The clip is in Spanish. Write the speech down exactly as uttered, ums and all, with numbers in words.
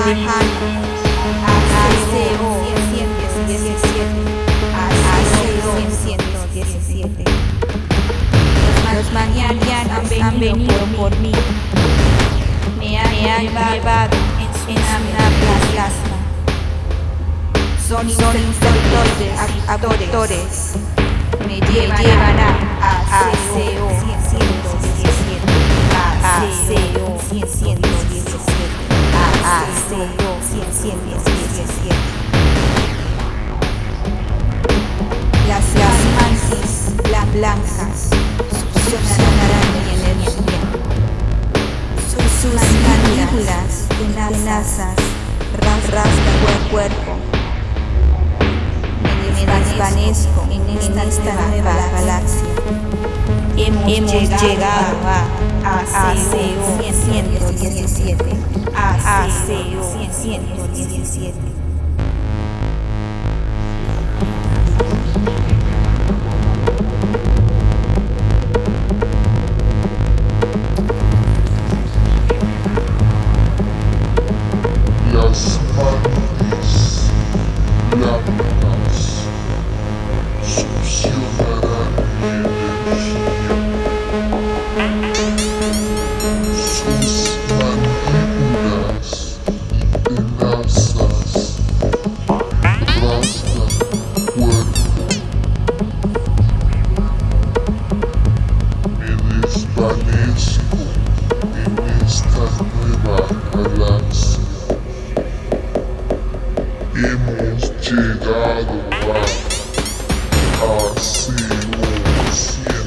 Aseo ciento diecisiete. Aseo ciento diecisiete. Los mañanas han venido por mí. Me han llevado en una plasma. Son instructores, actores. Me llevan a Aseo ciento diecisiete. Aseo ciento diecisiete. Aseo ciento diecisiete. Las mantis blancas sonarán en energía. Sus mandíbulas tenazas rasgan el cuerpo. Me desvanezco en esta nueva galaxia. Hemos llegado a Aseo ciento diecisiete. Aseo ciento diecisiete. Las mantis blancas succionarán sus mandíbulas y tenazas rasgan cuerpo. Me desvanezco en esta nueva galaxia. Hemos llegado a Aseo ciento